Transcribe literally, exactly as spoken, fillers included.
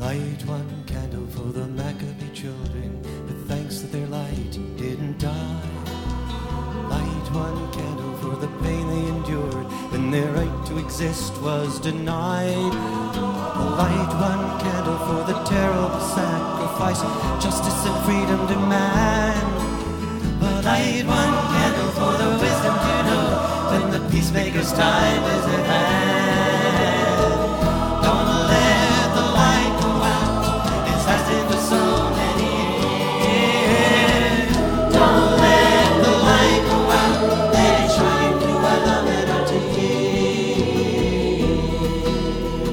Light one candle for the Maccabee children, but thanks that their light didn't die. Light one candle for the pain they endured when their right to exist was denied. Light one candle for the terrible sacrifice justice and freedom demand. But light one candle for the wisdom to know when the peacemaker's time is at hand.